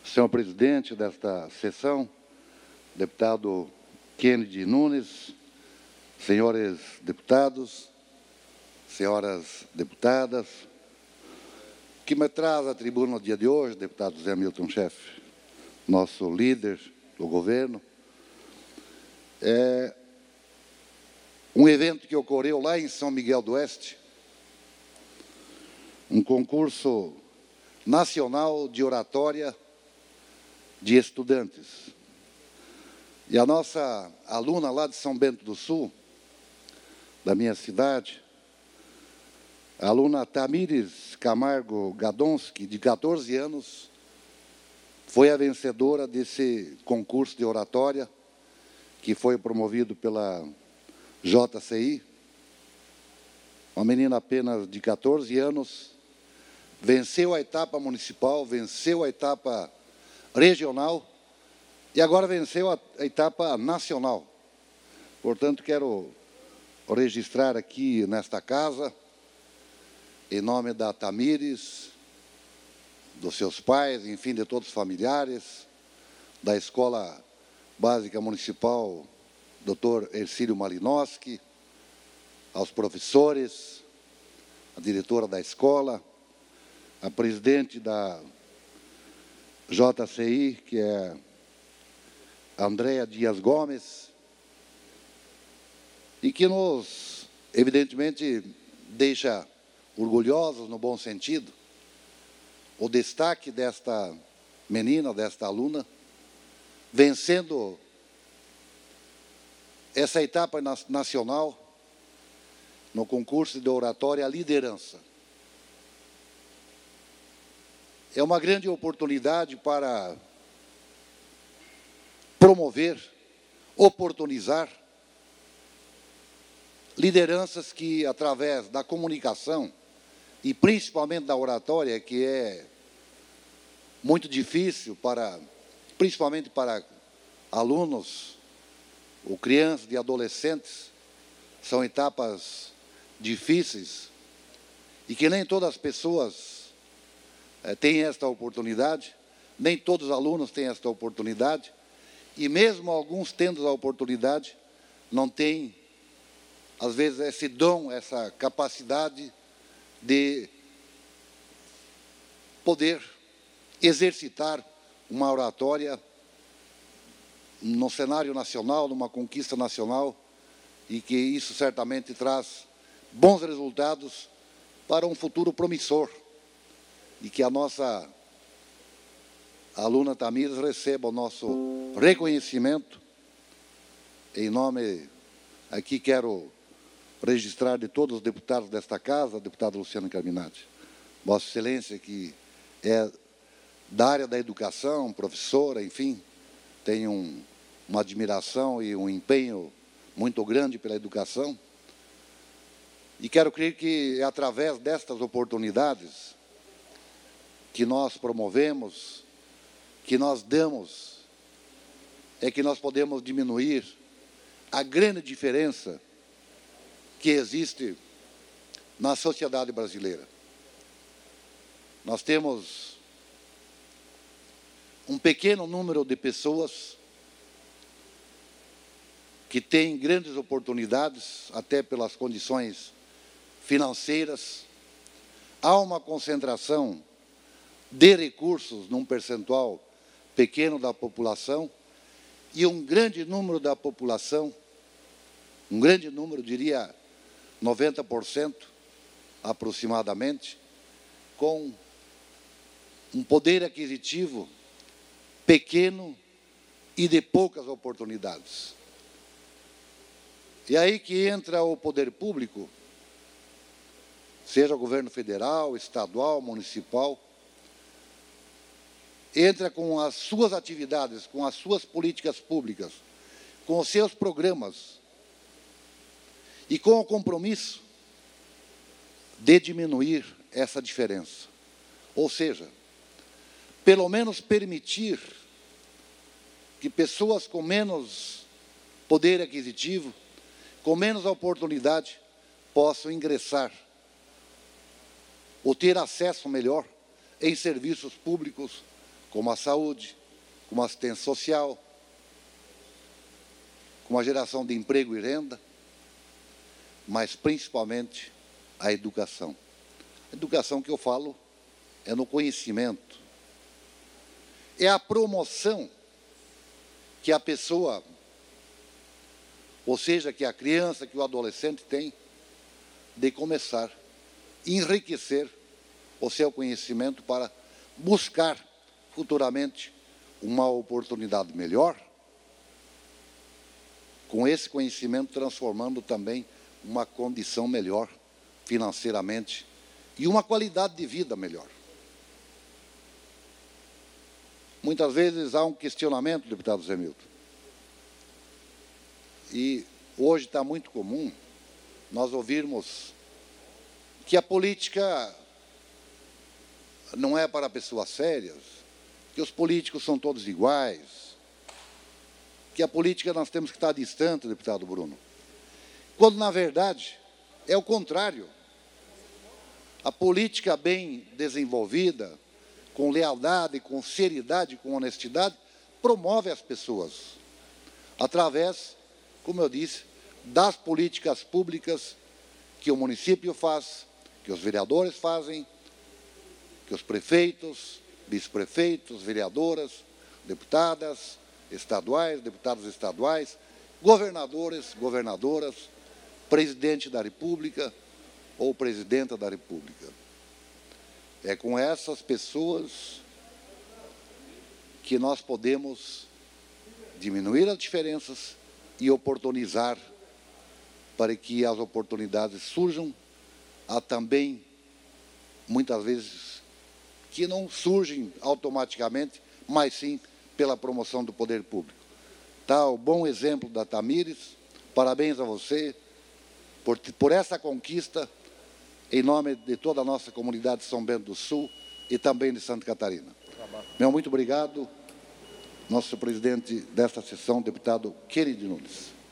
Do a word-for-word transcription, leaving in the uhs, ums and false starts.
senhor presidente desta sessão, deputado Kennedy Nunes, senhores deputados, senhoras deputadas, que me traz à tribuna no dia de hoje, deputado José Milton Schaef, nosso líder do governo, é um evento que ocorreu lá em São Miguel do Oeste, um concurso nacional de oratória de estudantes. E a nossa aluna lá de São Bento do Sul, da minha cidade, a aluna Tamires Camargo Gadonski, de quatorze anos, foi a vencedora desse concurso de oratória, que foi promovido pela J C I. Uma menina apenas de quatorze anos, venceu a etapa municipal, venceu a etapa regional e agora venceu a etapa nacional. Portanto, quero registrar aqui nesta casa, em nome da Tamires, dos seus pais, enfim, de todos os familiares, da Escola Básica Municipal, doutor Ercílio Malinowski, aos professores, a diretora da escola, a presidente da J C I, que é a Andréa Dias Gomes, e que nos, evidentemente, deixa orgulhosos, no bom sentido, o destaque desta menina, desta aluna, vencendo essa etapa nacional no concurso de oratória à liderança. É uma grande oportunidade para promover, oportunizar lideranças que, através da comunicação, e principalmente da oratória, que é muito difícil, para, principalmente para alunos ou crianças e adolescentes, são etapas difíceis e que nem todas as pessoas eh, têm esta oportunidade, nem todos os alunos têm esta oportunidade, e mesmo alguns tendo a oportunidade, não têm, às vezes, esse dom, essa capacidade de poder exercitar uma oratória no cenário nacional, numa conquista nacional, e que isso certamente traz bons resultados para um futuro promissor, e que a nossa aluna Tamires receba o nosso reconhecimento. Em nome, aqui quero registrar de todos os deputados desta casa, deputado Luciano Carminati, Vossa Excelência, que é da área da educação, professora, enfim, tem um, uma admiração e um empenho muito grande pela educação. E quero crer que é através destas oportunidades que nós promovemos, que nós damos, é que nós podemos diminuir a grande diferença que existe na sociedade brasileira. Nós temos um pequeno número de pessoas que têm grandes oportunidades, até pelas condições financeiras. Há uma concentração de recursos num percentual pequeno da população e um grande número da população, um grande número, diria noventa por cento aproximadamente, com um poder aquisitivo pequeno e de poucas oportunidades. E aí que entra o poder público, seja o governo federal, estadual, municipal, entra com as suas atividades, com as suas políticas públicas, com os seus programas e com o compromisso de diminuir essa diferença. Ou seja, pelo menos permitir que pessoas com menos poder aquisitivo, com menos oportunidade, possam ingressar ou ter acesso melhor em serviços públicos como a saúde, como a assistência social, como a geração de emprego e renda, mas principalmente a educação. A educação que eu falo é no conhecimento, é a promoção que a pessoa, ou seja, que a criança, que o adolescente tem, de começar a enriquecer o seu conhecimento para buscar futuramente uma oportunidade melhor, com esse conhecimento transformando também uma condição melhor financeiramente e uma qualidade de vida melhor. Muitas vezes há um questionamento, deputado Zé Milton, e hoje está muito comum nós ouvirmos que a política não é para pessoas sérias, que os políticos são todos iguais, que a política nós temos que estar distante, deputado Bruno, quando, na verdade, é o contrário. A política bem desenvolvida, com lealdade, com seriedade, com honestidade, promove as pessoas, através, como eu disse, das políticas públicas que o município faz, que os vereadores fazem, que os prefeitos, vice-prefeitos, vereadoras, deputadas estaduais, deputados estaduais, governadores, governadoras, presidente da República ou presidenta da República. É com essas pessoas que nós podemos diminuir as diferenças e oportunizar para que as oportunidades surjam, há também, muitas vezes, que não surgem automaticamente, mas sim pela promoção do poder público. Tá o bom exemplo da Tamires, parabéns a você por, por essa conquista, em nome de toda a nossa comunidade de São Bento do Sul e também de Santa Catarina. Meu muito obrigado, nosso presidente desta sessão, deputado Kennedy Nunes.